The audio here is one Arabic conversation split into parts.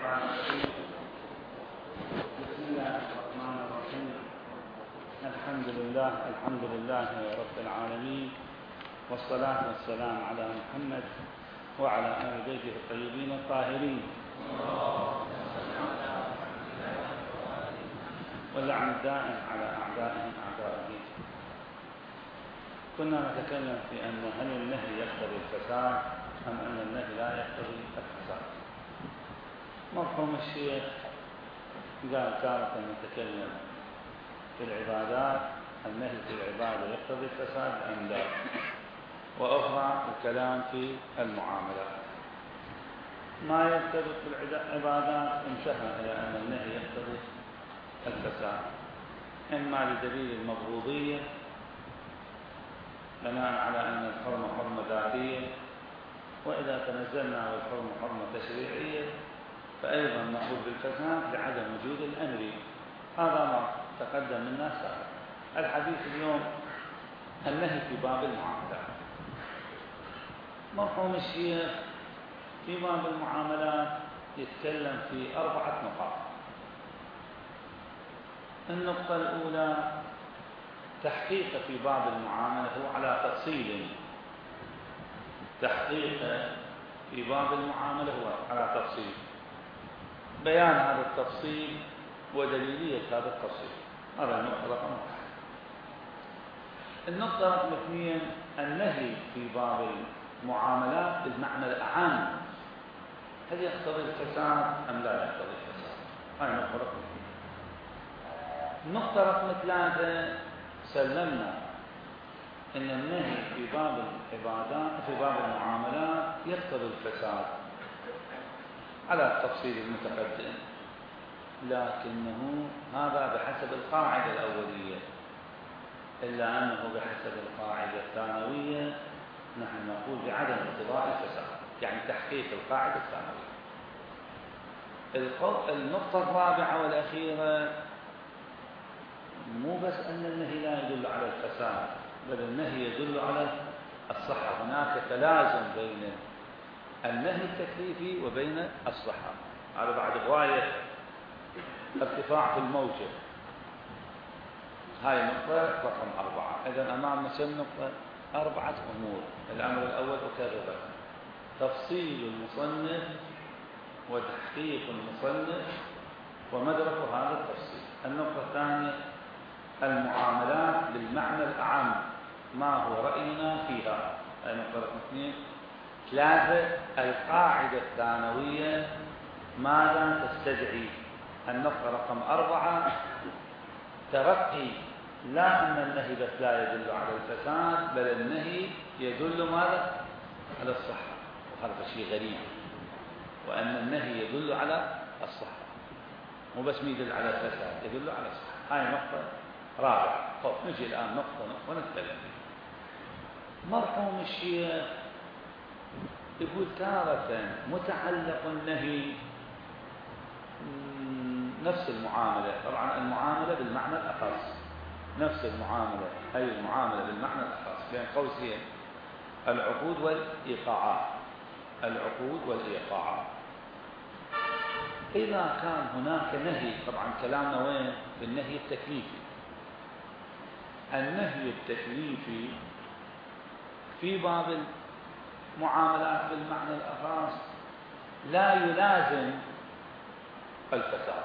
الشيطان الرجيم. بسم الله الرحمن الرحيم. الحمد لله رب العالمين، والصلاة والسلام على محمد وعلى آل بيته الطيبين الطاهرين، واللعن الدائم على أعدائهم أعداء الدين. كنا نتكلم في أن هل النهي يقتضي الفساد أم أن النهي لا يقتضي الفساد. مرحوم الشيخ قال تارة نتكلم في العبادات، النهي في العبادة يقتضي الفساد أم لا، وأخرى الكلام في المعاملات. ما يرتبط بالعبادات انتهى إلى أن النهي يقتضي الفساد، إما لدليل المبغوضية بناء على أن الحرمة حرمة ذاتية، وإذا تنزلنا والحرمة حرمة تشريعية فأيضا نقول بالفساد لعدم وجود الأمر. هذا ما تقدم منا سابقا. الحديث اليوم النهي في باب المعاملات. مرحوم الشيخ في باب المعاملات يتكلم في 4 نقاط. النقطة الأولى تحقيق في باب المعاملة هو على تفصيل. تحقيق في باب المعاملة هو على تفصيل، بيان هذا التفصيل ودليلية هذا التفصيل. هذا النقطة رقم 1. النقطة رقم 2 النهي في باب المعاملات بالمعنى الأعام، هل يقتضي الفساد أم لا يقتضي الفساد؟ هاي النقطة رقم 2. النقطة رقم 3 سلمنا أن النهي في باب العبادات في باب المعاملات يقتضي الفساد على التفصيل المتقدم، لكنه هذا بحسب القاعدة الأولية، إلا أنه بحسب القاعدة الثانوية نحن نقول بعدم اقتضاء الفساد، يعني تحقيق القاعدة الثانوية. النقطة الرابعة والأخيرة مو بس أن النهي لا يدل على الفساد، بل النهي يدل على الصحة. هناك تلازم بين النهي التكليفي وبين الصحة. هذا بعد غاية ارتفاع في الموجة. هاي نقطة رقم 4. إذن أمامنا كم نقطة؟ 4 أمور. الأمر الأول أكرره تفصيل المصنف وتحقيق المصنف ومدرك هذا التفصيل. النقطة الثانية المعاملات بالمعنى الأعم، ما هو رأينا فيها. هاي نقطة رقم 2. 3 القاعدة الثانوية ماذا تستدعي. النقطة رقم 4 ترقي، لا أن النهي بس لا يدل على الفساد، بل النهي يدل ماذا؟ على الصحة. وهذا شيء غريب، وأن النهي يدل على الصحة، مو بس يدل على الفساد، يدل على الصحة. هاي نقطة رابعة. طب نجي الآن نقطة ونتكلم فيها. مرحوم الشيخ يقول تارة متعلق النهي نفس المعاملة. طبعا المعاملة بالمعنى الأخص، نفس المعاملة، أي المعاملة بالمعنى الأخص بين قوسين العقود والإيقاعات. العقود والإيقاعات. إذا كان هناك نهي، طبعا كلامنا وين؟ بالنهي التكليفي. النهي التكليفي في باب المعاملات بالمعنى الأخص لا يلازم الفساد،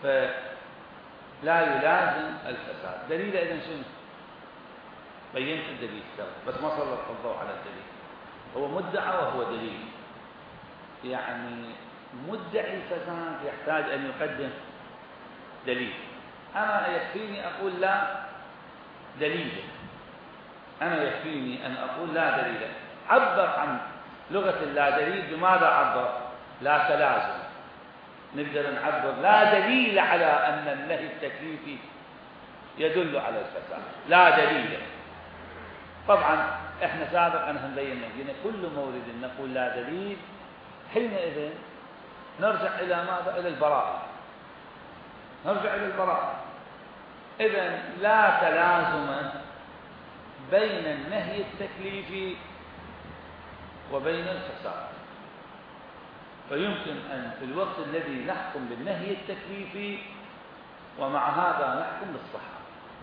فلا يلازم الفساد. دليل إذن شنو؟ بينت الدليل بس ما سلط الضوء على الدليل. هو مدعى وهو دليل، يعني مدعي الفساد يحتاج أن يقدم دليل. أنا يكفيني أقول لا دليل، أنا يكفيني أن أقول لا دليل. عبر عن لغة اللا دليل بماذا عبر؟ لا تلازم. نقدر نعبر لا دليل على أن النهي التكليفي يدل على الفساد، لا دليل. طبعا احنا سابقا هنبين لنا كل مورد نقول لا دليل، حينئذ نرجع إلى ماذا؟ إلى البراءة. نرجع إلى البراءة. إذن لا تلازم بين النهي التكليفي وبين الفساد. فيمكن أن في الوقت الذي نحكم بالنهي التكليفي ومع هذا نحكم بالصحة.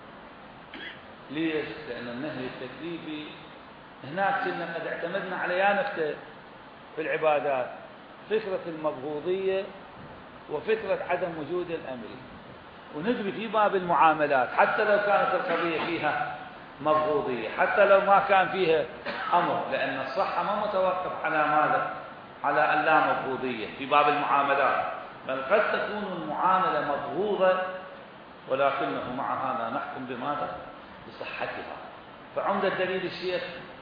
ليش؟ لأن النهي التكليفي هناك كنا قد اعتمدنا على نقطة في العبادات، فكرة المبغوضية وفكرة عدم وجود الأمر، ونجري في باب المعاملات حتى لو كانت القضية فيها مبغوضية، حتى لو ما كان فيها أمر، لأن الصحة ما متوقف على ماذا؟ على اللامبغوضية في باب المعاملات، بل قد تكون المعاملة مبغوضة ولكنه مع هذا نحكم بماذا؟ بصحتها. فعمدة دليل الشيخ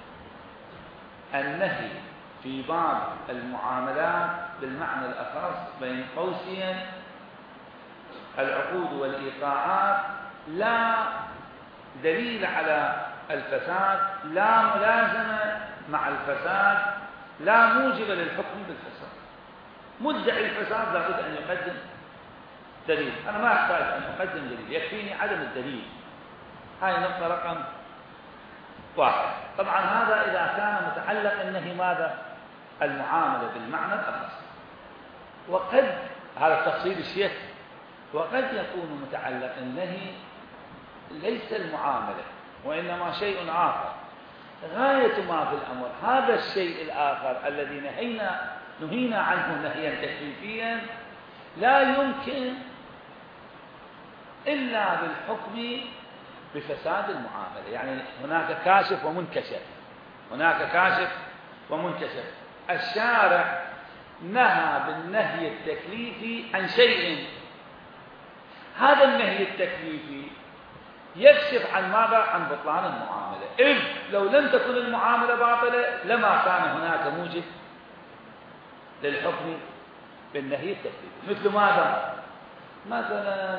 النهي في باب المعاملات بالمعنى الأخص بين قوسين العقود والإيقاعات لا دليل على الفساد، لا ملازمة مع الفساد، لا موجب للحكم بالفساد. مدعي الفساد لابد أن يقدم دليل، أنا ما أحتاج أن أقدم دليل، يكفيني عدم الدليل. هاي نقطة رقم 1. طبعا هذا إذا كان متعلق النهي ماذا؟ المعاملة بالمعنى الأخص. وقد هذا التفصيل الشيخ، وقد يكون متعلق النهي ليس المعاملة وإنما شيء آخر، غاية ما في الأمر هذا الشيء الآخر الذي نهينا عنه نهيا تكليفيا لا يمكن إلا بالحكم بفساد المعاملة. يعني هناك كاشف ومنكشف، هناك كاشف ومنكشف. الشارع نهى بالنهي التكليفي عن شيء، هذا النهي التكليفي يكشف عن ماذا؟ عن بطلان المعاملة، إذ لو لم تكن المعاملة باطلة لما كان هناك موجب للحكم بالنهي التكليفي. مثل ماذا؟ مثلا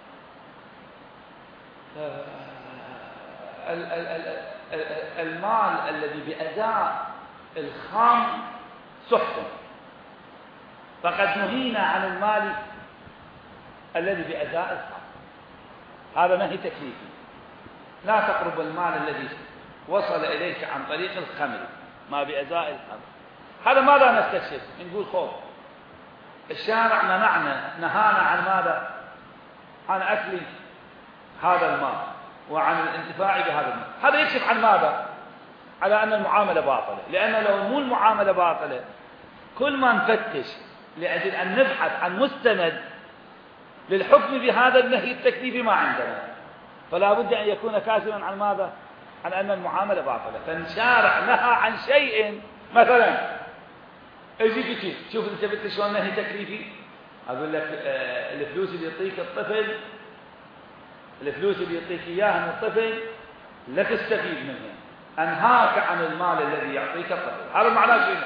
المال الذي بأداء الخام سحت، فقد نهينا عن المال الذي بأداء الخام، هذا نهي تكليفي. لا تقرب المال الذي وصل إليك عن طريق الخمر ما بأداء الخمر. هذا ماذا نستكشف؟ نقول خوف الشارع نهانا عن ماذا؟ عن أكل هذا المال وعن الانتفاع بهذا المال. هذا يكشف عن ماذا؟ على أن المعاملة باطلة، لأن لو مو المعاملة باطلة كل ما نفتش لأجل أن نبحث عن مستند للحكم بهذا النهي التكليفي ما عندنا، فلا بد أن يكون كاشفا عن ماذا؟ عن أن المعاملة باطلة. فالشارع نهى عن شيء، مثلا اجيك كيف شوف انت بدك شلون نهي تكليفي، اقول لك الفلوس اللي يعطيك الطفل، الفلوس اللي يعطيك اياها من الطفل لا تستفيد منها، انهاك عن المال الذي يعطيك الطفل. هذا معناه شنو؟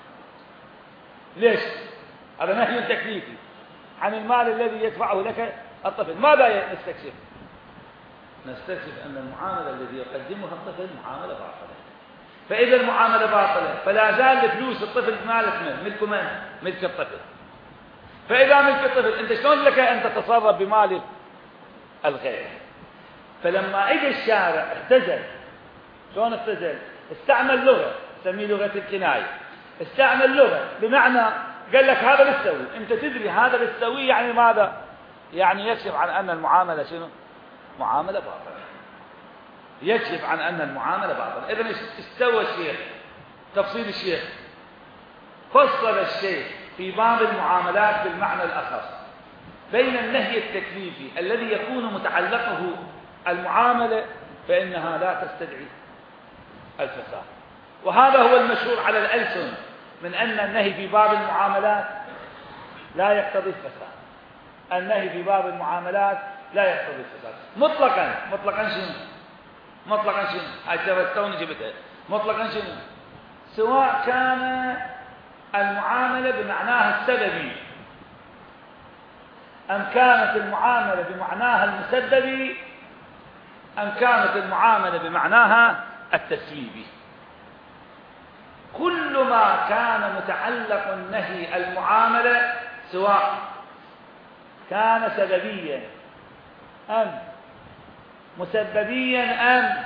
ليش؟ هذا نهي تكليفي عن المال الذي يدفعه لك الطفل. ماذا نستكشف؟ نستكشف ان المعامله الذي يقدمها الطفل معامله باطله. فإذا المعاملة باطلة فلا زال فلوس الطفل ملك من؟ ملك الطفل. فإذا ملك الطفل أنت شلون لك أن تتصرف بمال الغير؟ فلما إجى الشارع اختزل، شلون اختزل؟ استعمل لغة نسميه لغة الكناية، استعمل لغة بمعنى قال لك هذا بالسوي، أنت تدري هذا بالسوي يعني ماذا؟ يعني يكشف عن أن المعاملة شنو؟ معاملة باطلة، يكشف عن أن المعاملة باطلة. إذن استوى الشيخ تفصيل الشيخ، فصل الشيخ في باب المعاملات بالمعنى الأخص بين النهي التكليفي الذي يكون متعلقه المعاملة فإنها لا تستدعي الفساد، وهذا هو المشهور على الألسن من أن النهي في باب المعاملات لا يقتضي الفساد. النهي في باب المعاملات لا يقتضي الفساد مطلقا شنو؟ مطلقا شنو؟ هاي ترى جبتها مطلقا شنو؟ سواء كان المعاملة بمعناها السببي أم كانت المعاملة بمعناها المسببي أم كانت المعاملة بمعناها التسبيبي. كل ما كان متعلق النهي المعاملة سواء كان سببيا أم مسببيا أم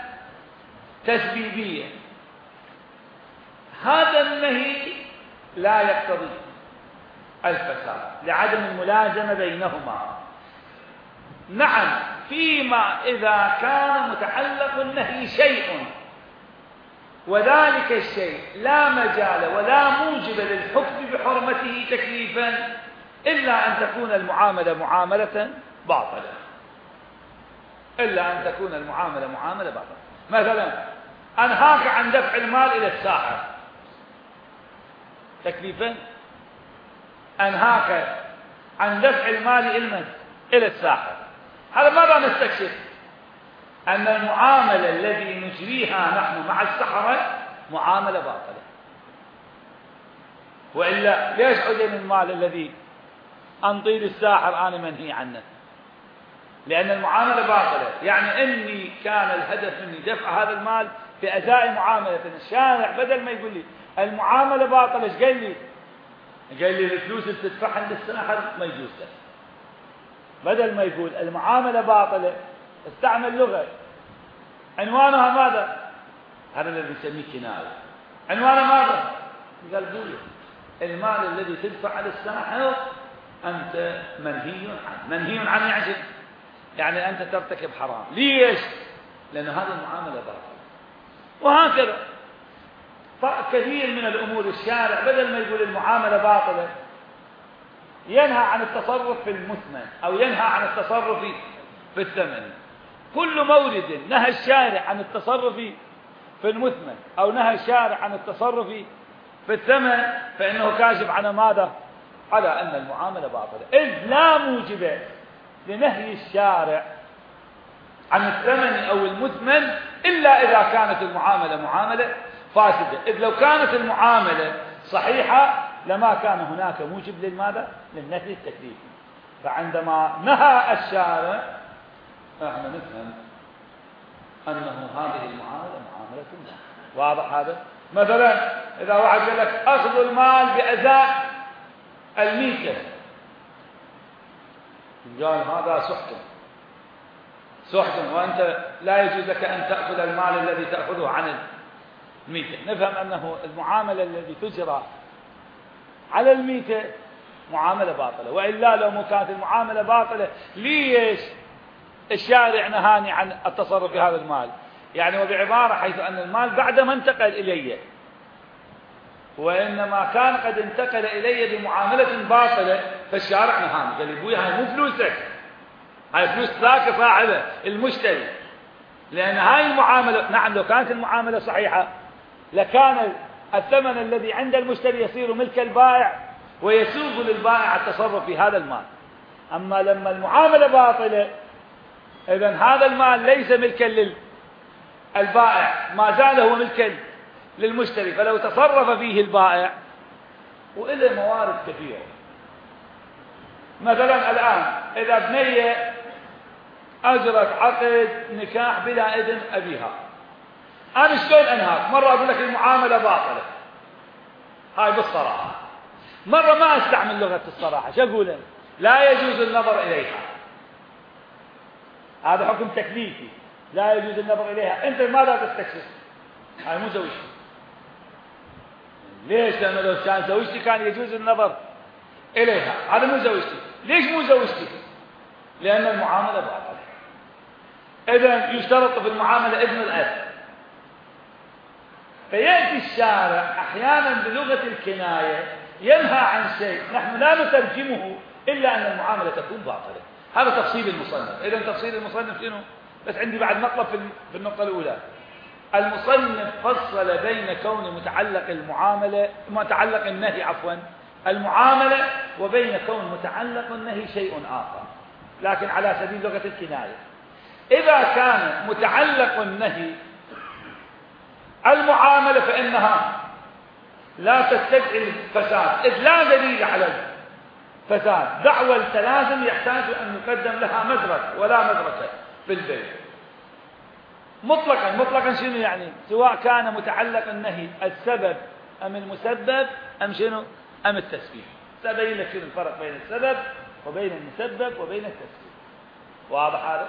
تسبيبيا، هذا النهي لا يقتضي الفساد لعدم الملازمة بينهما. نعم، فيما إذا كان متعلق النهي شيء وذلك الشيء لا مجال ولا موجب للحكم بحرمته تكليفا إلا أن تكون المعاملة معاملة باطلة، إلا أن تكون المعاملة معاملة باطلة. مثلا أنهاك عن دفع المال إلى الساحر تكليفا، أنهاك عن دفع المال إلى الساحر. هذا ماذا نستكشف؟ أن المعاملة الذي نجريها نحن مع السحرة معاملة باطلة. وإلا ليش عدم المال الذي أنطي للساحر أنا منهي عنه؟ لأن المعاملة باطلة، يعني إني كان الهدف مني دفع هذا المال في أداء معاملة. الشارع بدل ما يقول لي المعاملة باطلة، ايش قال لي؟ قال لي الفلوس اللي تدفعها للساحر ما يجوز لك. بدل ما يقول المعاملة باطلة استعمل لغة عنوانها ماذا؟ هذا الذي نسميه كناية. عنوانها ماذا؟ قال قولي المال الذي تدفع على الساحر أنت منهي عنه. منهي عنه يعني أنت ترتكب حرام. ليش؟ لأن هذه المعاملة باطلة. وهكذا كثير من الأمور الشارع بدل ما يقول المعاملة باطلة ينهى عن التصرف في المثمن أو ينهى عن التصرف في الثمن. كل مورد نهى الشارع عن التصرف في المثمن أو نهى الشارع عن التصرف في الثمن فإنه كاشف عن ماذا؟ على أن المعاملة باطلة، إذ لا موجب لنهي الشارع عن الثمن أو المثمن إلا إذا كانت المعاملة معاملة فاسدة. إذ لو كانت المعاملة صحيحة لما كان هناك موجب للماذا؟ للنهي التكليفي. فعندما نهى الشارع احنا نفهم أنه هذه المعاملة معاملة الله. واضح هذا؟ مثلا إذا واحد قال لك أخذ المال بأداء الميتة، قال هذا سحت وأنت لا يجوز لك أن تأخذ المال الذي تأخذه عن الميتة. نفهم أنه المعاملة التي تجرى على الميتة معاملة باطلة. وإلا لو مو كانت المعاملة باطلة ليش الشارع نهاني عن التصرف في هذا المال؟ يعني وبعبارة حيث أن المال بعدما انتقل إلي وإنما كان قد انتقل إلي بمعاملة باطلة فالشارع نهاني، قال لي ابوي هاي مو فلوسك، هاي فلوس ذاك صاحبه المشتري. لأن هاي المعاملة نعم لو كانت المعاملة صحيحة لكان الثمن الذي عند المشتري يصير ملك البائع ويسوغ للبائع التصرف في هذا المال. أما لما المعاملة باطلة إذن هذا المال ليس ملكا للبائع، ما زال هو ملكا للمشتري. فلو تصرف فيه البائع وإلى موارد كثيرة. مثلا الآن إذا بنية أجرت عقد نكاح بلا إذن أبيها، أنا شلون أنهاك؟ مرة أقول لك المعاملة باطلة، هاي بالصراحة. مرة ما أستعمل لغة الصراحة، شو أقول؟ لا يجوز النظر إليها. هذا حكم تكليفي، لا يجوز النظر إليها. أنت ماذا تستكشف؟ هاي مو زوجتي. ليش؟ لأنه لو كان زوجتي كان يجوز النظر إليها. هذا مو زوجتي. ليش مو زوجتي؟ لأن المعاملة باطلة. إذن يشترط في المعاملة إذن الأب. فيأتي الشارع أحيانا بلغة الكناية ينهى عن شيء نحن لا نترجمه إلا أن المعاملة تكون باطلة. هذا تفصيل المصنف. إذن تفصيل المصنف شنو؟ بس عندي بعد مطلب في النقطة الأولى. المصنف فصل بين كون متعلق النهي المعاملة وبين كون متعلق النهي شيء آخر، لكن على سبيل لغة الكناية. إذا كان متعلق النهي المعاملة فإنها لا تستدعي الفساد، إذ لا دليل على الفساد. دعوى التلازم يحتاج أن يقدم لها مدرك ولا مدرك في البيت. مطلقا شنو يعني؟ سواء كان متعلق النهي السبب أم المسبب أم شنو أم التسبيب. سأبين لك شنو الفرق بين السبب وبين المسبب وبين التسبيب. واضح هذا؟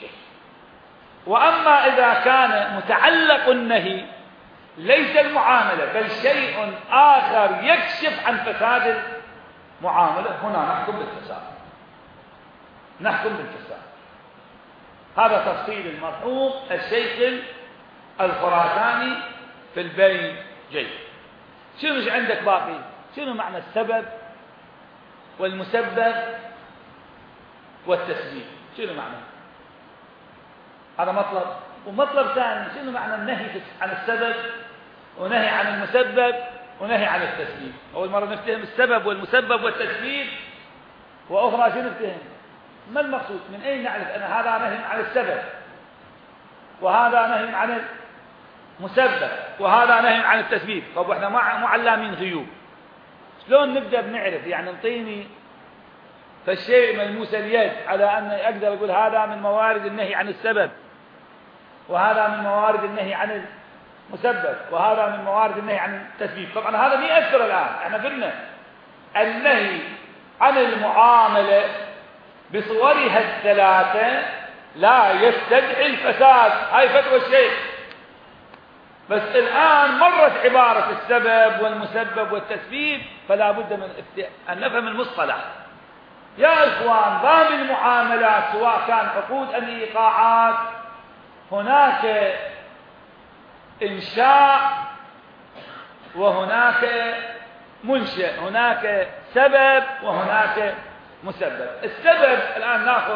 وأما إذا كان متعلق النهي ليس المعاملة بل شيء آخر يكشف عن فساد معاملة، هنا نحكم بالفساد، نحكم بالفساد. هذا تفصيل المرحوم الشيخ الخراساني في البين جيد. شنو عندك باقي؟ شنو معنى السبب والمسبب والتسبيب؟ شنو معنى؟ هذا مطلب. ومطلب ثاني، شنو معنى النهي عن السبب ونهي عن المسبب ونهي عن التسبيب؟ أول مرة نفتهم السبب والمسبب والتسبيب، وأخرى شنو نفتهم؟ ما المقصود؟ من أين نعرف أن هذا نهي عن السبب وهذا نهي عن المسبب وهذا نهي عن التسبيب؟ طب احنا مو علامين غيوب، شلون نبدأ بنعرف؟ يعني انطيني فالشيء ملموس اليد على أن أقدر أقول هذا من موارد النهي عن السبب وهذا من موارد النهي عن المسبب وهذا من موارد النهي عن التسبيب. طبعا هذا ما يأثر الآن. احنا قلنا النهي عن المعاملة بصورها الثلاثة لا يستدعي الفساد، هاي فتوى الشيخ. بس الآن مرت عبارة السبب والمسبب والتسبيب، فلا بد من أن نفهم المصطلح. يا إخوان، باب المعاملات سواء كان عقود الإيقاعات، هناك إنشاء وهناك منشأ، هناك سبب وهناك مسبب. السبب الآن نأخذ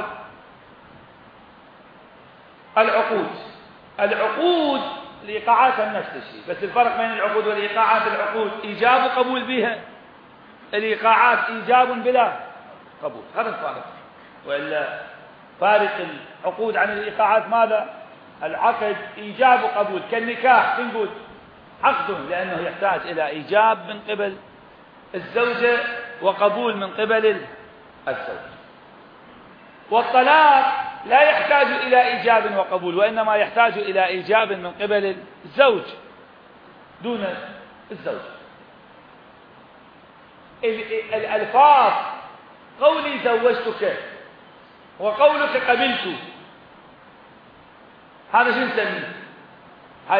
العقود الإيقاعات نفس الشيء، بس الفرق بين العقود والإيقاعات، العقود إيجاب وقبول بها، الإيقاعات إيجاب بلا قبول. هذا الفارق. وإلا فارق العقود عن الإيقاعات ماذا؟ العقد إيجاب وقبول، كالنكاح نقول عقد لأنه يحتاج إلى إيجاب من قبل الزوجة وقبول من قبل الزوج. والطلاق لا يحتاج إلى إيجاب وقبول، وإنما يحتاج إلى إيجاب من قبل الزوج دون الزوج. الألفاظ، قولي زوجتك وقولك قبلت، هذا شو نسميه؟ هذه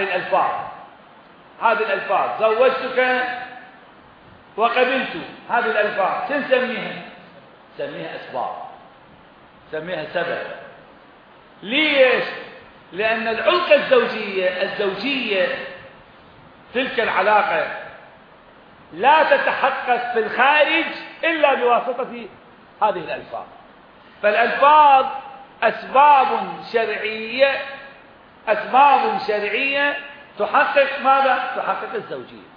الألفاظ زوجتك وقبلت، هذه الألفاظ شو نسميها؟ نسميها أسباب، نسميها سبب. ليش؟ لأن العلاقة الزوجية تلك العلاقة لا تتحقق في الخارج إلا بواسطة هذه الألفاظ. فالألفاظ أسباب شرعية تحقق ماذا؟ تحقق الزوجية.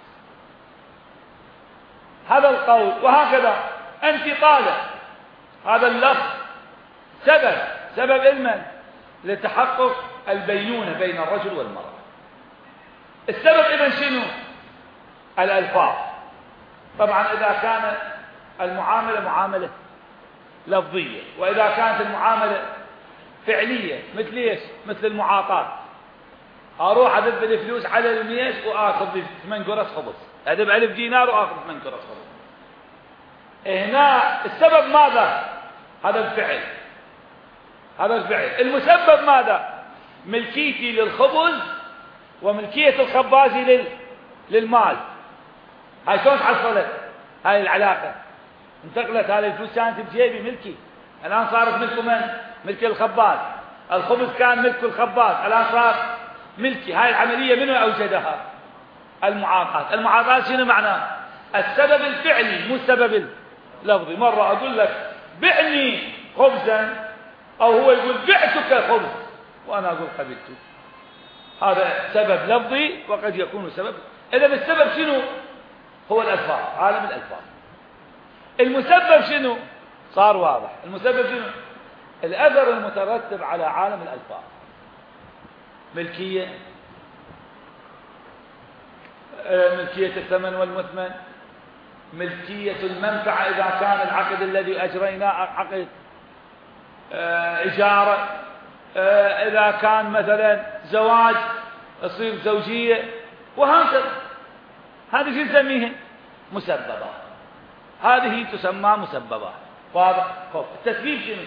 هذا القول. وهكذا أنت طالب، هذا اللفظ سبب علما لتحقق البينونة بين الرجل والمرأة. السبب إذن شنو؟ الألفاظ. طبعا إذا كانت المعاملة معاملة لفظية، وإذا كانت المعاملة فعلية مثل ايش؟ مثل المعاطاة، أروح أذب الفلوس على الميز وآخذ 8 قرص خبز، أذب 1000 دينار وآخذ 8 قرص خبز. هنا السبب ماذا؟ هذا الفعل. المسبب ماذا؟ ملكيتي للخبز وملكية الخباز للمال. هاي شلون تحصلت؟ هاي العلاقة انتقلت. هذه الفلوس كانت بجيبي ملكي، الآن صارت ملك من؟ ملك الخباز. الخبز كان ملك الخباز، الآن صار ملكي. هاي العملية منو أوجدها؟ المعاطاة شنو معناه؟ السبب الفعلي مو السبب اللفظي. مرة أقول لك بعني خبزا، أو هو يقول بعتك خبز وأنا أقول قبلته، هذا سبب لفظي وقد يكون سبب. إذا السبب شنو؟ هو الألفاظ، عالم الألفاظ. المسبب شنو؟ صار واضح. المسبب شنو؟ الأثر المترتب على عالم الألفاظ. ملكية الثمن والمثمن، ملكية المنفعة إذا كان العقد الذي أجريناه عقد إجارة، إذا كان مثلا زواج يصير زوجية، وهكذا. هذه شو نسميها؟ مسببات. هذه تسمى مسببات. واضح؟ التسبيب شنو؟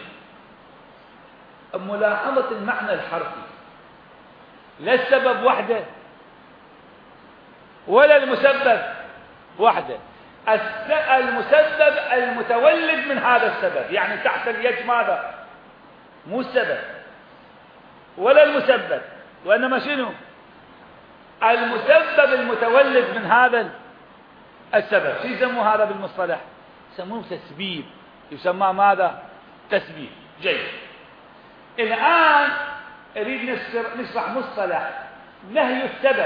ملاحظة المعنى الحرفي، لا السبب وحده ولا المسبب وحده. المسبب المتولد من هذا السبب، يعني تحت اليد ماذا؟ مو السبب ولا المسبب، وإنما شنو؟ المسبب المتولد من هذا السبب. شو يسموه هذا بالمصطلح؟ يسموه تسبيب، يسمى ماذا؟ تسبيب. جيد. الآن أريد نشرح مصطلح نهي السبب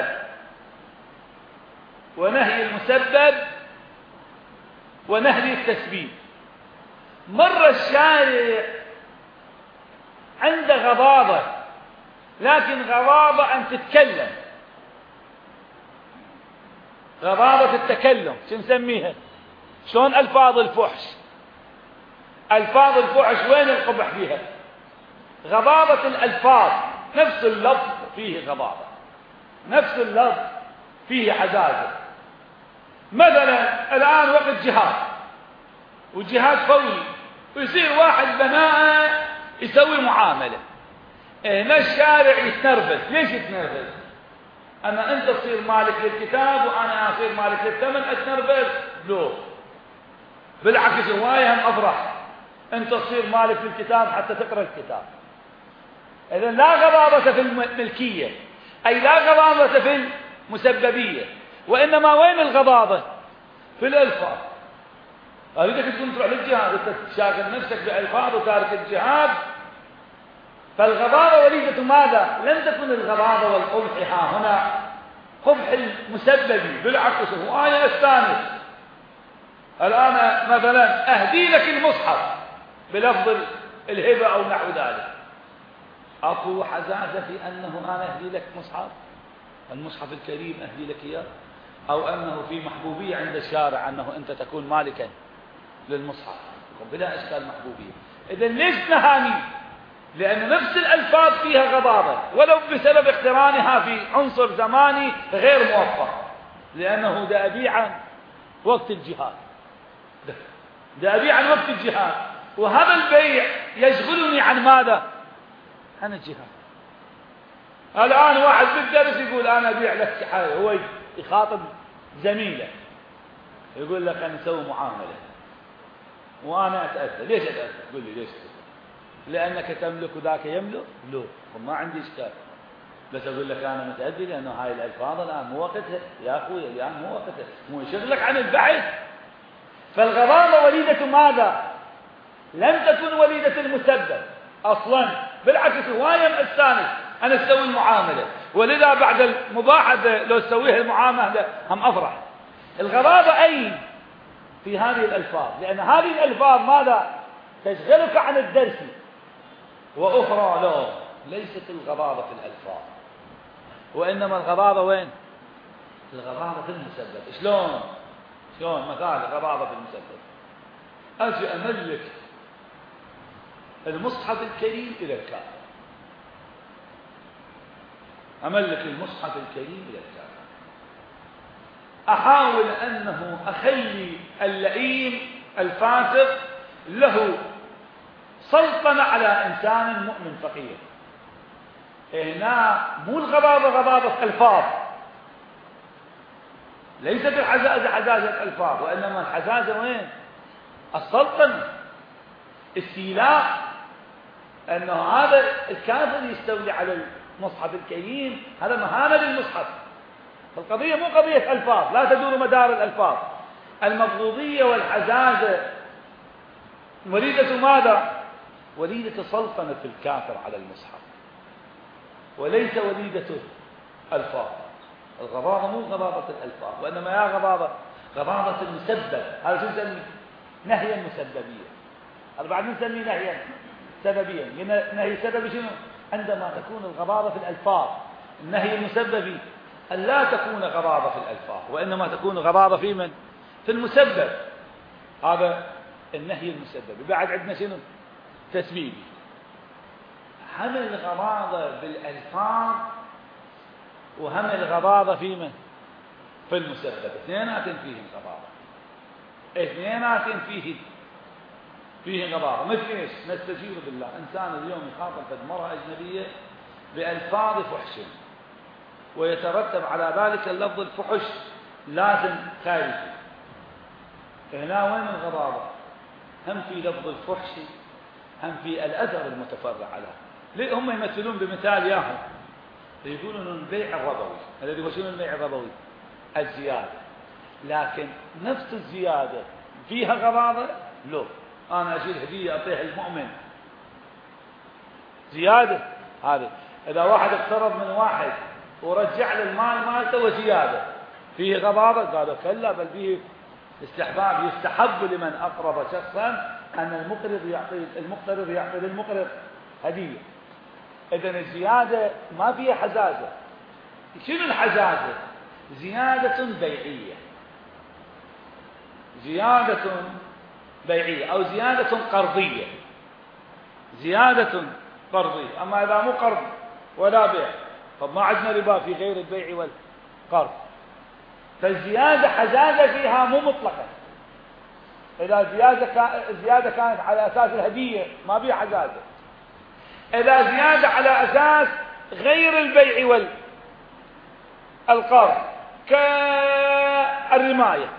ونهي المسبب ونهي التسبيب. مر الشارع عند غضاضة، لكن غضاضة أن تتكلم، غضاضة التكلم، شو نسميها؟ شلون ألفاظ الفحش؟ ألفاظ الفحش وين القبح فيها؟ غضاضة الألفاظ، نفس اللفظ فيه غضاضة، نفس اللفظ فيه حزازة. مثلا الآن وقت جهاد، والجهاد فوري، ويصير واحد بناء يسوي معاملة، هنا الشارع يتنرفز. ليش يتنرفز؟ أما أنت تصير مالك للكتاب وأنا أصير مالك للثمن، أتنرفز؟ لو بالعكس، هواية هم أفرح، أنت تصير مالك للكتاب حتى تقرأ الكتاب. إذن لا غضاضة في الملكية، أي لا غضاضة في المسببية، وإنما وين الغضاضة؟ في الألفاظ. أريدك تكون تروح للجهاد، أنت تشاغل نفسك بألفاظ وتارك الجهاد. فالغضاضة وليدة ماذا؟ لم تكن الغضاضة والقبح ها هنا قبح المسببي، بالعكس هو أنا أستانس. الآن مثلا أهدي لك المصحف بلفظ الهبة أو نحو ذلك، أكو حزازة في أنه أنا أهدي لك مصحف، المصحف الكريم أهدي لك إياه، أو أنه في محبوبية عند الشارع أنه أنت تكون مالكا للمصحف بلا إشكال محبوبية. إذن ليش نهاني؟ لأن نفس الألفاظ فيها غضاضة، ولو بسبب اقترانها في عنصر زماني غير موفق، لأنه دا أبيع عن وقت الجهاد، دا أبيع عن وقت الجهاد، وهذا البيع يشغلني عن ماذا؟ عن الجهاد. الآن واحد بالدرس يقول أنا أبيع لك حاجة، هو يخاطب زميله يقول لك أنا نسوي معاملة وأنا أتأذى. ليش أتأذى؟ تقول لي ليش؟ لأنك تملك وذاك يملك؟ لا، ما عندي إشكال، بس أقول لك أنا متأذي لأنه هاي الألفاظ الآن مو وقتها يا أخوي، الآن مو وقتها، مو يشغلك عن البحث. فالغضاضة وليدة ماذا؟ لم تكن وليدة المسبب أصلا، بالعكس هواية مأستانس أنا أسوي المعاملة، ولذا بعد المباحثة لو تسويها المعاملة هم أفرح. الغضاضة أين؟ في هذه الألفاظ، لأن هذه الألفاظ ماذا؟ تشغلك عن الدرس، وأخرى لا، ليست الغضاضة في الألفاظ، وإنما الغضاضة وين؟ الغضاضة في المسبب. شلون مثال الغضاضة في المسبب؟ أجي أملك المصحف الكريم إلى الكافر، أملك المصحف الكريم إلى الكافر، أحاول أنه أخلي اللئيم الفاسق له سلطنة على إنسان مؤمن فقير. هنا مو الغضاضة غضاضة ألفاظ، ليست الحزازة حزازة ألفاظ، وإنما الحزازة وين؟ السلطنة، استيلاء، أنه هذا الكافر يستولي على المصحف الكريم، هذا مهانة للمصحف. القضية مو قضية ألفاظ، لا تدور مدار الألفاظ. المبغوضية والحزازة وليدة ماذا؟ وليدة سلطنة الكافر على المصحف، وليس وليدة ألفاظ. الغضاضة مو غضاضة الألفاظ، وإنما يا غضاضة المسبب. هذا شو نسميه؟ نهيا مسببيا. هذا بعد نسميه نهيا سببيا. نهي سببي شنو؟ عندما تكون الغضاضة في الألفاظ. النهي المسببي أن لا تكون غضاضة في الألفاظ، وإنما تكون غضاضة في من؟ في المسبب. هذا النهي المسببي. بعد عندنا شنو؟ تسبيبي. هم الغضاضة بالألفاظ وهم الغضاضة في من؟ في المسبب. اثنينات فيهم غضاضة، اثنينات فيه غضاضة. مثل ايش؟ نستجير بالله، إنسان اليوم يخاطب مرأة أجنبية بألفاظ فحش، ويترتب على ذلك اللفظ الفحش لازم خارجي، هنا وين الغضاضة؟ هم في لفظ الفحش، هم في الأثر المتفرع على. ليه هم يمثلون بمثال ياهم يقولون البيع الربوي، الذي هو شنو البيع الربوي؟ الزيادة. لكن نفس الزيادة فيها غضاضة؟ لا. أنا أشيل هدية أعطيها المؤمن زيادة، هذا إذا واحد اقترض من واحد ورجع له المال مالته وزيادة فيه غضاضة؟ قالوا كلا، بل فيه استحباب. يستحب لمن أقرض شخصا أن المقترض يعطي للمقرض هدية. إذن الزيادة ما فيها حزازة. شنو الحزازة؟ زيادة بيعية، زيادة بيعية أو زيادة قرضية، زيادة قرضية. أما إذا مو قرض ولا بيع، طب ما عندنا ربا في غير البيع والقرض. فالزيادة حزازة فيها مو مطلقة. إذا زيادة كانت على أساس الهدية ما فيها حزازة. إذا زيادة على أساس غير البيع والقرض كالرماية،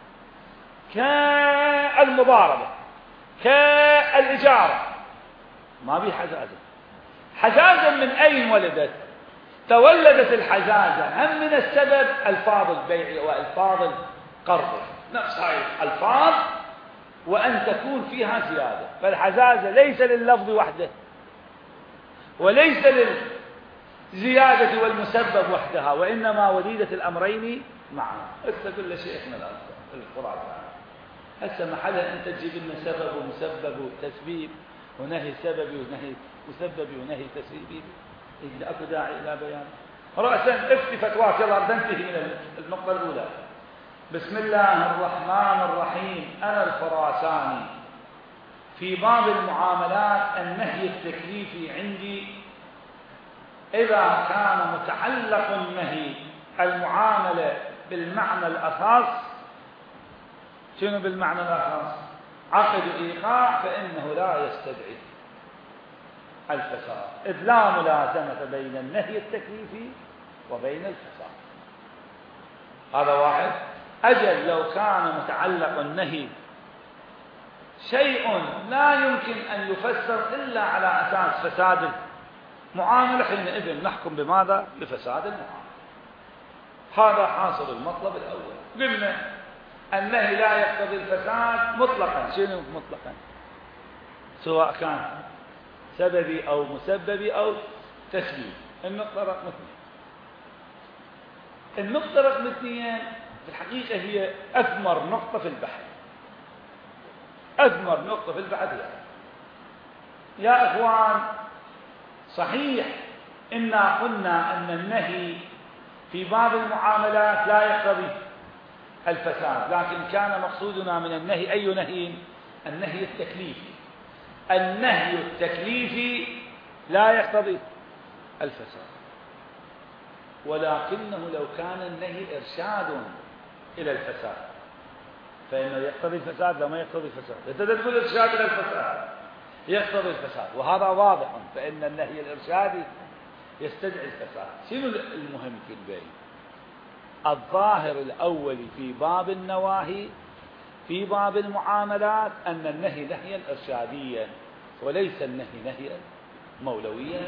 كالمضاربة، كالإجارة، ما فيه حزازة. حزازة من أين ولدت؟ تولدت الحزازة هم من السبب ألفاظ البيع وألفاظ القرض، نفس هاي الألفاظ، وأن تكون فيها زيادة. فالحزازة ليس لللفظ وحده وليس للزيادة والمسبب وحدها، وإنما وليدة الأمرين معا. هسه كل شيخنا الخرافة هسه محلها أنت تجيب لنا سبب ومسبب وتسبيب ونهي سببي ونهي مسببي ونهي تسبيبي، إذا أكو داعي إلى بيان. رأسا افتي فتواك، يلا ننتهي من النقطة الأولى. بسم الله الرحمن الرحيم. أنا الخراساني. في باب المعاملات النهي التكليفي عندي إذا كان متعلق النهي المعاملة بالمعنى الأخص. شنو بالمعنى الأخص؟ عقد إيقاع، فإنه لا يستدعي الفساد، إذ لا ملازمة بين النهي التكليفي وبين الفساد. هذا واحد. أجل لو كان متعلق النهي شيء لا يمكن أن يفسر إلا على أساس فساد المعاملة، حينئذ نحكم بماذا؟ بفساد المعاملة. هذا حاصل المطلب الأول. قلنا النهي لا يقتضي الفساد مطلقا. شنو مطلقا؟ سواء كان سببي أو مسببي أو تسبيب. النقطة رقم 2. النقطة رقم 2 في الحقيقة هي أثمر نقطة في البحث. أثمر نقطة في البحث يا إخوان. صحيح إنا قلنا أن النهي في باب المعاملات لا يقتضي الفساد، لكن كان مقصودنا من النهي أي نهي؟ النهي التكليفي. النهي التكليفي لا يقتضي الفساد، ولكنه لو كان النهي إرشاد إلى الفساد فإنه يقتضي الفساد. لا، ما يقتضي الفساد. إذا تقول إرشاد إلى الفساد يقتضي الفساد، وهذا واضح، فإن النهي الإرشادي يستدعي الفساد. شنو المهم في البيت؟ الظاهر الأول في باب النواهي في باب المعاملات أن النهي نهيا إرشاديا وليس النهي نهيا مولويا.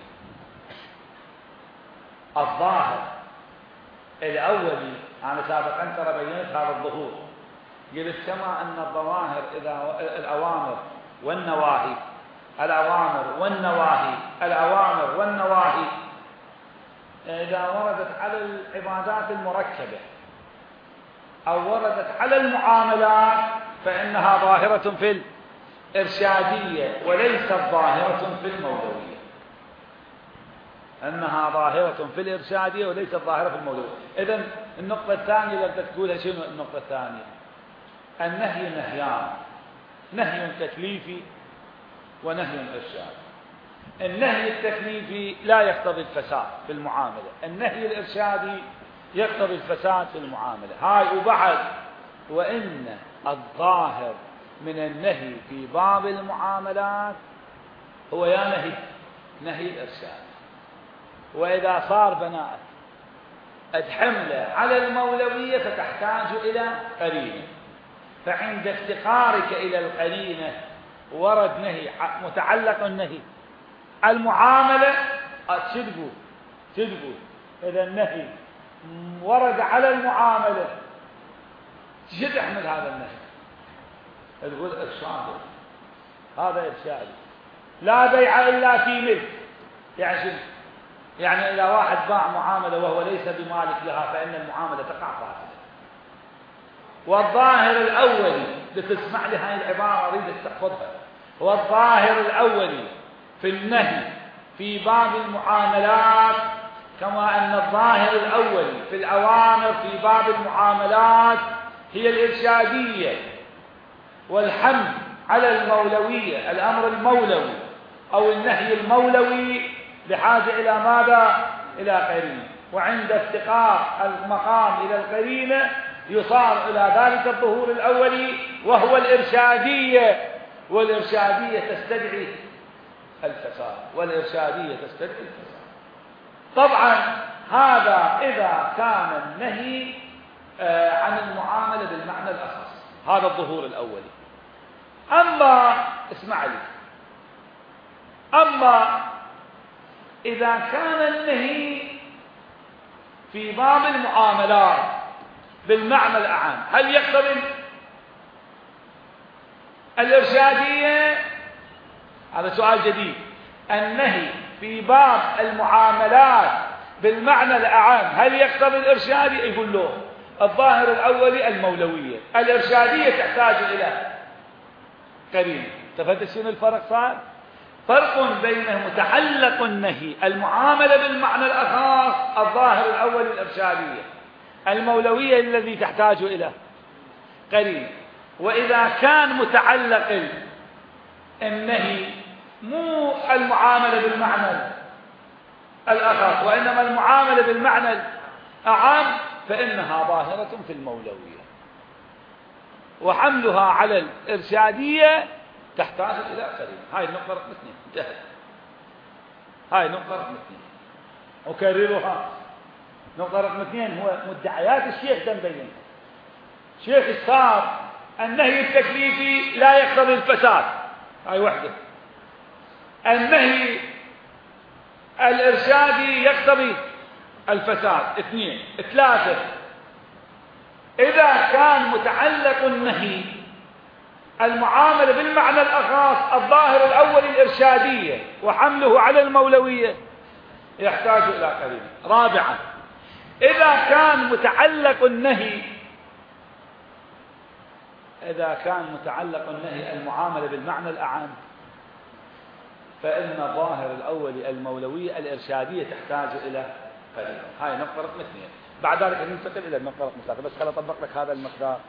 الظاهر الأول أنا سابقا ترى بينت هذا الظهور، قلت كما أن الظواهر إذا الأوامر والنواهي، الأوامر والنواهي، الأوامر والنواهي إذا وردت على العبادات المركبة أو وردت على المعاملات فإنها ظاهرة في الإرشادية وليست ظاهرة في المولوية. أنها ظاهرة في الإرشادية وليست ظاهرة في المولوية. إذن النقطة الثانية اللي تقولها شنو؟ النقطة الثانية النهي نهيان، نهي تكليفي ونهي إرشادي. النهي التكليفي لا يقتضي الفساد في المعاملة، النهي الإرشادي يقتضي الفساد في المعاملة. هاي وبعد وإن الظاهر من النهي في باب المعاملات هو يا نهي الإرشاد، وإذا صار بناء الحملة على المولوية فتحتاج إلى قرينة، فعند افتقارك إلى القرينة ورد نهي متعلق النهي المعاملة تدقوا إذا النهي ورد على المعاملة شو تحمل هذا النهي؟ تقول إرشاد، هذا إرشاد، لا بيع إلا في ملك. يعني إذا واحد باع معاملة وهو ليس بمالك لها فإن المعاملة تقع فاسدة. والظاهر الأولي بتسمع لي هاي العبارة أريد استحفظها، والظاهر الأولي في النهي في باب المعاملات كما أن الظاهر الأولي في الأوامر في باب المعاملات هي الإرشادية والحمل على المولوية، الأمر المولوي أو النهي المولوي بحاجة إلى ماذا؟ إلى قرينة. وعند افتقار المقام إلى القرينة يصار إلى ذلك الظهور الأولي وهو الإرشادية، والإرشادية تستدعي الفساد، والإرشادية تستدعي الفساد. طبعا هذا إذا كان النهي عن المعاملة بالمعنى الأخص، هذا الظهور الأولي. أما اسمع لي، أما إذا كان النهي في باب المعاملات بالمعنى الأعم هل يقتضي الإرشادية؟ هذا سؤال جديد. النهي في باب المعاملات بالمعنى الأعم هل يقتضي الإرشادية؟ يقول له الظاهر الأولي المولوية، الإرشادية تحتاج إلى قرينة. تفهمت شنو الفرق صار؟ فرق بين متعلق النهي المعاملة بالمعنى الأخص الظاهر الأول الإرشادية، المولوية الذي تحتاج إلى قرينة. وإذا كان متعلق النهي مو المعاملة بالمعنى الأخص وإنما المعاملة بالمعنى الأعم فإنها ظاهرة في المولوية، وحملها على الإرشادية تحتاج إلى قرينة. هاي النقطة رقم 2 انتهت. هاي النقطة رقم 2 أكررها. نقطة رقم 2 هو مدعيات الشيخ تنبين. شيخ الصار النهي التكليفي لا يقتضي الفساد، هاي وحدة. النهي الإرشادي يقتضي الفساد، 2. 3 إذا كان متعلق النهي المعاملة بالمعنى الأخص الظاهر الأول الإرشادية وحمله على المولوية يحتاج إلى قرينة. 4 إذا كان متعلق النهي المعاملة بالمعنى الأعم فإن الظاهر الأول المولوية الإرشادية تحتاج إلى قرينة. هاي نقطة رقم 2. بعد ذلك ننتقل إلى النقطة رقم 3، بس خليني أطبق لك هذا المقدار.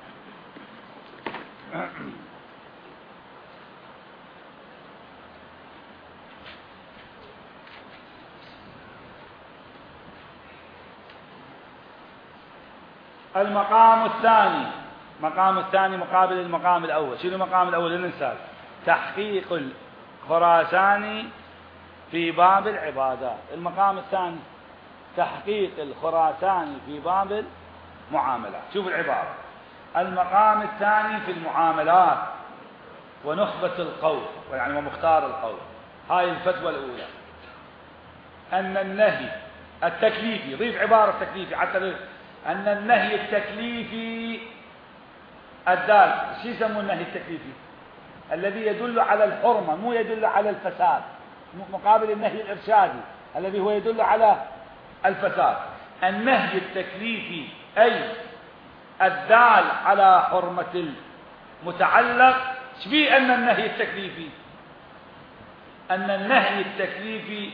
المقام الثاني مقابل المقام الأول. شنو المقام الأول؟ الإنسان تحقيق الخراساني في باب العبادات. المقام الثاني تحقيق الخراساني في باب المعاملات. شوف العبارة. المقام الثاني في المعاملات ونخبة القول، يعني ومختار القول. هاي الفتوى الأولى أن النهي التكليفي، ضيف عبارة تكليفي حتى أن النهي التكليفي الدال، شو يسمون النهي التكليفي؟ الذي يدل على الحرمة مو يدل على الفساد، مقابل النهي الإرشادي الذي هو يدل على الفساد. النهي التكليفي أي الدال على حرمة المتعلق. شبيه أن النهي التكليفي؟ أن النهي التكليفي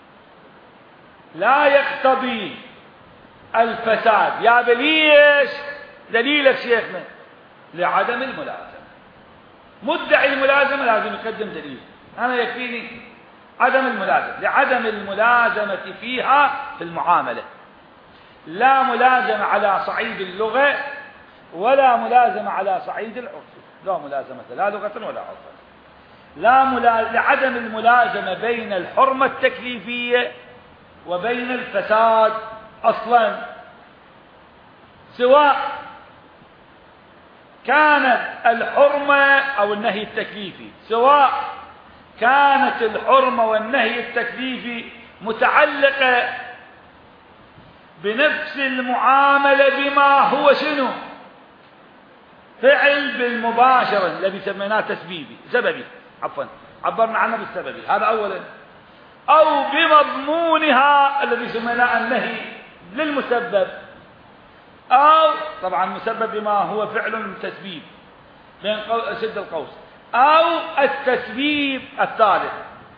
لا يقتضي الفساد. يا بليش دليلك شيخنا؟ لعدم الملازمة. مدعي الملازمة لازم يقدم دليل. أنا يكفيني عدم الملازمة، لعدم الملازمة فيها في المعاملة. لا ملازمة على صعيد اللغة ولا ملازمة على صعيد العرف، لا ملازمة لا لغة ولا عرفا. لعدم الملازمة بين الحرمة التكليفية وبين الفساد أصلا، سواء كانت الحرمة أو النهي التكليفي، سواء كانت الحرمة والنهي التكليفي متعلقة بنفس المعاملة بما هو شنو؟ فعل بالمباشرة الذي سميناه سببي، عبرنا عنه بالسببي، هذا أولا. أو بمضمونها الذي سميناه النهي للمسبب، أو طبعا مسبب بما هو فعل تسبيب بين شد القوس، أو التسبيب الثالث،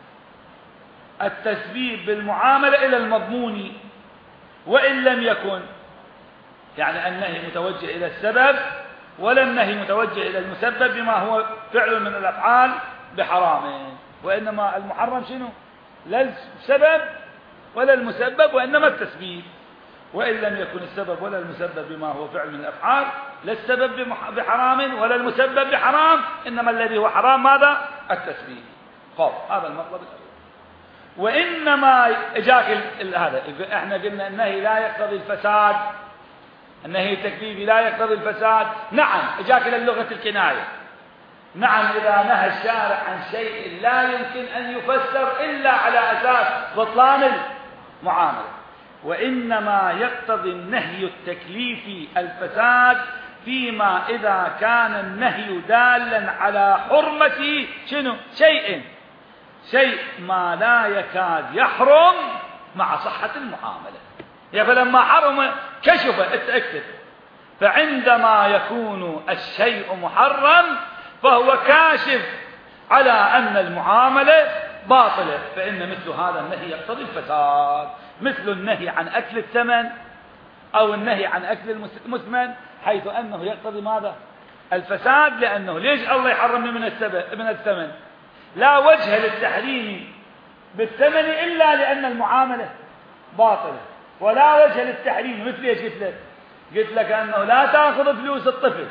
التسبيب بالمعاملة إلى المضمون، وإن لم يكن يعني النهي متوجه إلى السبب ولا النهي متوجه إلى المسبب بما هو فعل من الأفعال بحرام، وإنما المحرم شنو؟ لا السبب ولا المسبب وإنما التسبيب، وإن لم يكن السبب ولا المسبب بما هو فعل من الأفعال، لا السبب بحرام ولا المسبب بحرام، إنما الذي هو حرام ماذا؟ التسبيب. هذا المطلب الأول. وإنما إجاك هذا احنا قلنا النهي لا يقتضي الفساد، النهي التكليفي لا يقتضي الفساد. نعم إجاك إلى اللغة الكناية. نعم إذا نهى الشارع عن شيء لا يمكن أن يفسر إلا على أساس بطلان المعاملة. وإنما يقتضي النهي التكليفي الفساد فيما إذا كان النهي دالا على حرمة شنو؟ شيء ما لا يكاد يحرم مع صحة المعاملة. فلما حرم كشف اكتب، فعندما يكون الشيء محرم فهو كاشف على أن المعاملة باطلة، فإن مثل هذا النهي يقتضي الفساد، مثل النهي عن أكل الثمن أو النهي عن أكل المثمن، حيث أنه يقتضي ماذا؟ الفساد. لأنه ليش الله يحرمني من الثمن؟ لا وجه للتحريم بالثمن إلا لأن المعاملة باطلة، ولا وجه للتحريم. مثل ايش قلت لك أنه لا تأخذ فلوس الطفل،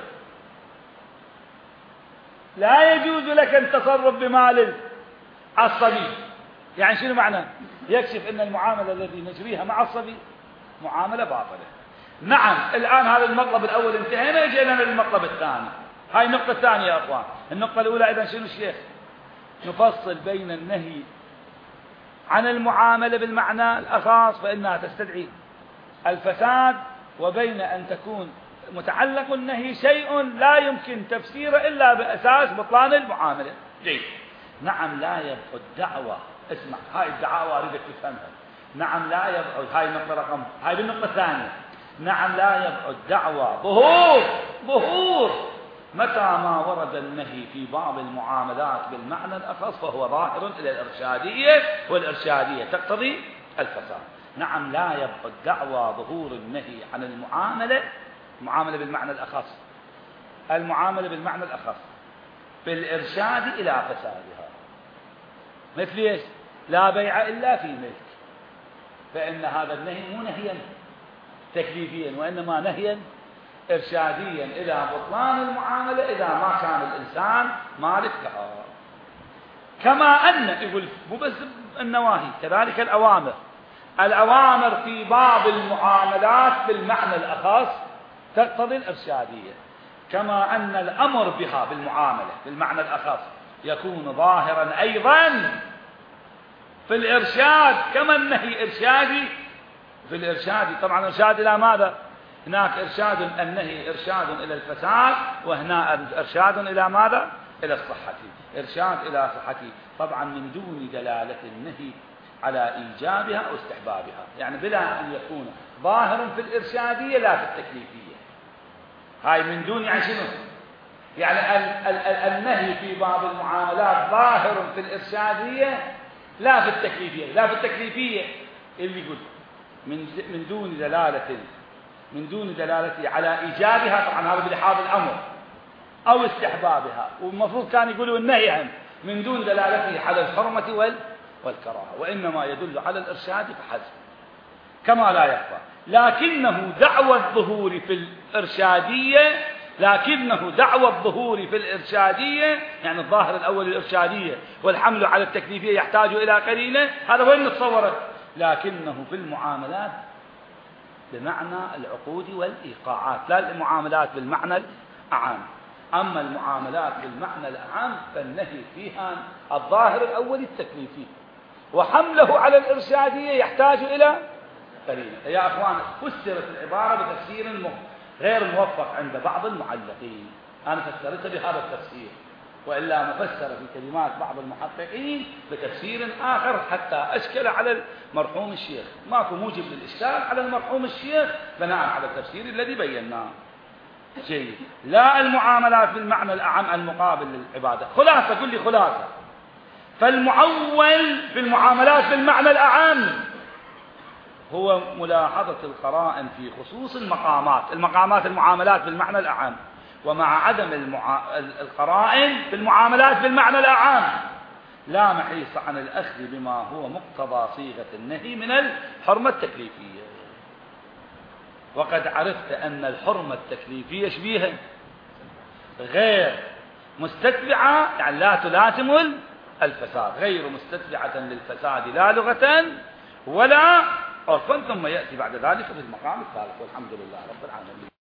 لا يجوز لك أن تصرف بمال الصبي. يعني شنو معنى؟ يكشف أن المعاملة التي نجريها مع الصبي معاملة باطلة. نعم الآن هذا المطلب الأول انتهينا، جئنا للمطلب الثاني. هاي النقطة الثانية يا أخوان. النقطة الأولى إذن شنو الشيخ؟ نفصل بين النهي عن المعاملة بالمعنى الأخص فإنها تستدعي الفساد، وبين أن تكون متعلق النهي شيء لا يمكن تفسيره إلا بأساس بطلان المعاملة. جيد. نعم لا يبعد دعوة، اسمع هاي الدعوة أريدك تفهمها. نعم لا يبعد، هاي النقطة هاي بالنقطة الثانية. نعم لا يبعد دعوة ظهور متى ما ورد النهي في بعض المعاملات بالمعنى الأخص فهو ظاهر إلى الإرشادية، والإرشادية تقتضي الفساد. نعم لا يبعد دعوى ظهور النهي عن المعاملة بالمعنى الأخص، المعاملة بالمعنى الأخص بالإرشاد إلى فسادها. مثل ايش؟ لا بيع إلا في ملك، فإن هذا النهي مو نهيا تكليفيا وإنما نهيا إرشاديا إلى بطلان المعاملة إذا ما كان الإنسان مالك لها. كما أن يقول مو بس النواهي، كذلك الأوامر في بعض المعاملات بالمعنى الأخص تقتضي الإرشادية، كما أن الأمر بها بالمعاملة بالمعنى الأخص يكون ظاهرا أيضا في الإرشاد، كما النهي إرشادي في الإرشاد. طبعا إرشاد إلى ماذا؟ هناك إرشاد النهي إرشاد إلى الفساد، وهنا إرشاد إلى ماذا؟ إلى الصحة، إرشاد إلى صحته، طبعا من دون دلالة النهي على إيجابها أو استحبابها، يعني بلا أن يكون ظاهر في الإرشادية لا في التكليفية. هاي من دون، يعني شنو؟ يعني النهي في بعض المعاملات ظاهر في الإرشادية لا في التكليفية. لا في التكليفية اللي يقول من دون دلالته على إيجابها، طبعا هذا بلحاظ الأمر، أو استحبابها، والمفروض كان يقولوا النهي عنه من دون دلالته على الحرمة والكراهة، وإنما يدل على الإرشاد فحسب كما لا يخفى. لكنه دعوى الظهور في الإرشادية، يعني الظاهر الأول الإرشادية والحمل على التكليفية يحتاج إلى قرينة، هذا وين نتصوره؟ لكنه في المعاملات بمعنى العقود والإيقاعات، لا المعاملات بالمعنى الأعام. أما المعاملات بالمعنى الأعم فالنهي فيها الظاهر الأول التكليفي، وحمله على الإرشادية يحتاج إلى قرينة. يا أخوان، فسرت العبارة بتفسير غير موفق عند بعض المعلقين، أنا فسرتها بهذا التفسير، وإلا مفسر في كلمات بعض المحققين بتفسير آخر حتى أشكل على المرحوم الشيخ. ماكو موجب للإشكال على المرحوم الشيخ بناء على التفسير الذي بيناه. جيد. لا المعاملات بالمعنى الأعم المقابل للعبادة. خلاصة، قل لي خلاصة. فالمعول في المعاملات بالمعنى الأعم هو ملاحظة القرائن في خصوص المقامات المعاملات بالمعنى الأعم، ومع عدم القرائن في المعاملات بالمعنى الأعم لا محيص عن الأخذ بما هو مقتضى صيغة النهي من الحرمة التكليفية. وقد عرفت أن الحرمة التكليفية شبيهة غير مستتبعة، يعني لا تلازم الفساد، غير مستتبعة للفساد لا لغة ولا عرفا، ثم يأتي بعد ذلك في المقام الثالث. والحمد لله رب العالمين.